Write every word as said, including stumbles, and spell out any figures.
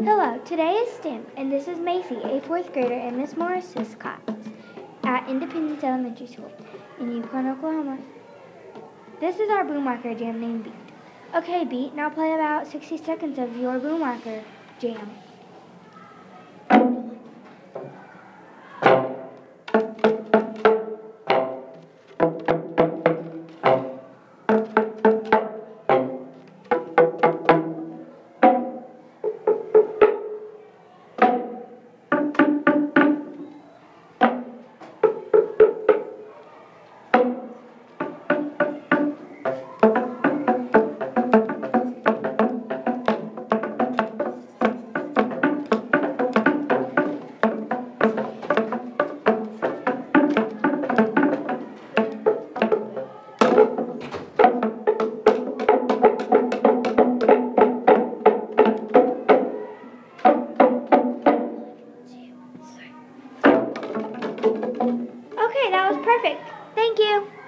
Hello, today is STEM, and this is Macy, a fourth grader in Miss Morris's class at Independence Elementary School in Yukon, Oklahoma. This is our boom marker jam named Beat. Okay, Beat, now play about sixty seconds of your boom marker jam. Okay, that was perfect. Thank you.